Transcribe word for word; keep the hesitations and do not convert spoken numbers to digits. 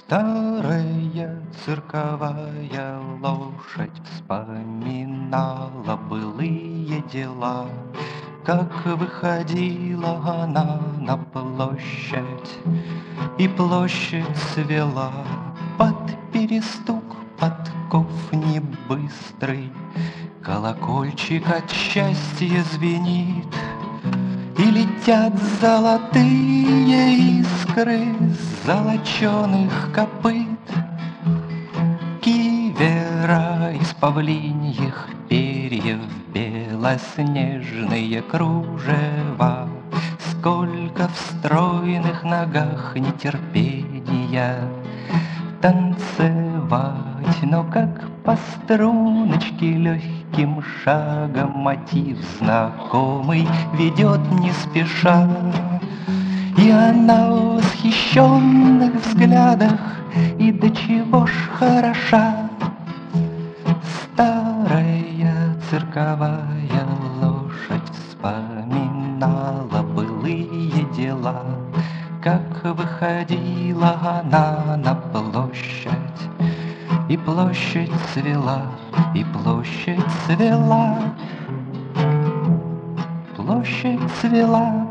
Старая цирковая лошадь вспоминала былые дела, как выходила она на площадь, и площадь свела под перестук подков небыстрый. Колокольчик от счастья звенит, и летят золотые искры с золоченых копыт. Кивера из павлиньих перьев белоснежные кружева. Сколько в стройных ногах нетерпения танцевать, но как по струночке легким шагом мотив знакомый ведет не спеша. И она в восхищенных взглядах, и до чего ж хороша. Старая цирковая лошадь вспоминала былые дела, как выходила она на площадь, и площадь цвела, и площадь цвела, площадь цвела.